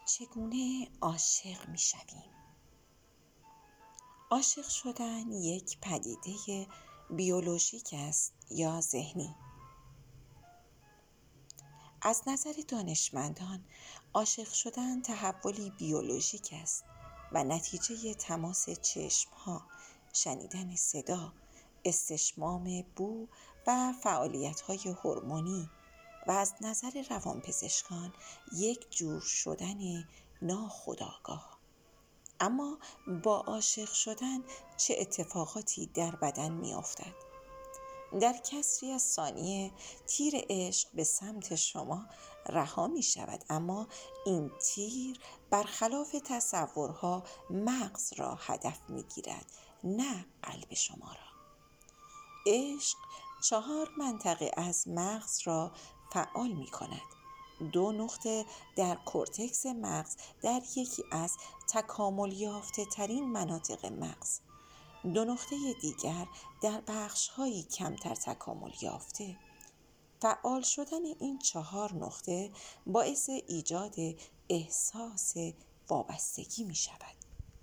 چگونه عاشق می شویم؟ عاشق شدن یک پدیده بیولوژیک است یا ذهنی؟ از نظر دانشمندان عاشق شدن تحولی بیولوژیک است و نتیجه تماس چشم‌ها، شنیدن صدا، استشمام بو و فعالیت‌های هورمونی و از نظر روانپزشکان یک جور شدن ناخودآگاه. اما با عاشق شدن چه اتفاقاتی در بدن می‌افتد؟ در کسری از ثانیه تیر عشق به سمت شما رها می شود، اما این تیر برخلاف تصورها مغز را هدف می گیرد، نه قلب شما را. عشق 4 منطقه از مغز را فعال می کند. 2 نقطه در کورتکس مغز در یکی از تکامل یافته ترین مناطق مغز، 2 نقطه دیگر در بخش‌هایی کمتر تکامل یافته. فعال شدن این 4 نقطه باعث ایجاد احساس وابستگی می شود.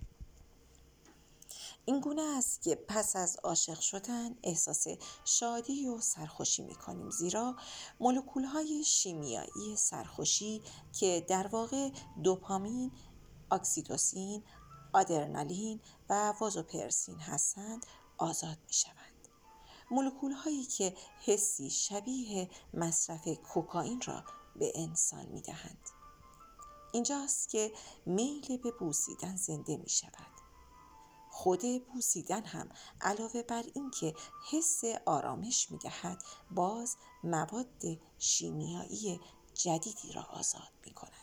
این گونه است که پس از عاشق شدن احساس شادی و سرخوشی می کنیم، زیرا مولکول‌های شیمیایی سرخوشی که در واقع دوپامین، اکسیتوسین، آدرنالین و وازوپرسین هستند آزاد می شوند. مولکول‌هایی که حسی شبیه مصرف کوکائین را به انسان می دهند. اینجاست که میل به بوسیدن زنده می شود. خود بوسیدن هم علاوه بر این که حس آرامش می دهد، باز مواد شیمیایی جدیدی را آزاد می کند.